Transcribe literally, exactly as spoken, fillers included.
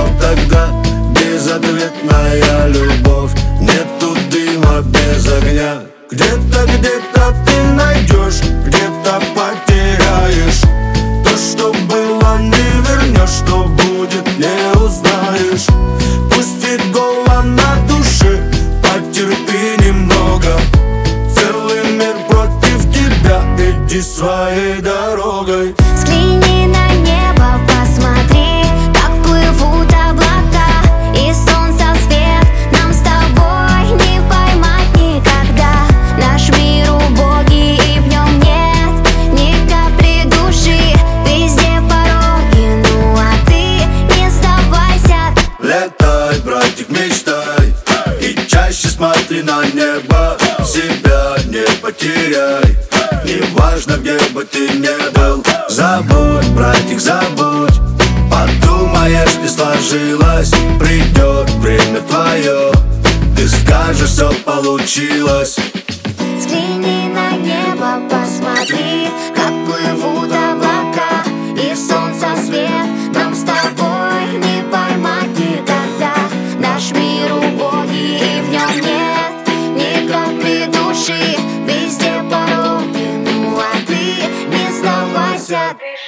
знал тогда. Безответная любовь, нету дыма без огня. Где-то, где-то ты найдешь, где-то потеряешь. То, что было, не вернешь, что будет, не узнаешь. Пусть и голо на душе, потерпи немного. Целый мир против тебя, иди своей дорогой. Взгляни на небо, посмотри, как плывут облака, и солнца свет нам с тобой не поймать никогда. Наш мир убогий, и в нем нет ни капли души, везде пороги, ну а ты не сдавайся. Летай, братик, мечтай, и чаще смотри на небо. Себя не потеряй, неважно, где бы ты ни был. Забудь, братик, забудь, подумаешь, не сложилось. Придет время твое, ты скажешь, все получилось. Взгляни на небо, посмотри, как плывут облака, и солнца свет нам с тобой не поймать никогда. Наш мир убогий, и в нем нет ни капли души, везде пороги, ну а ты не сдавайся.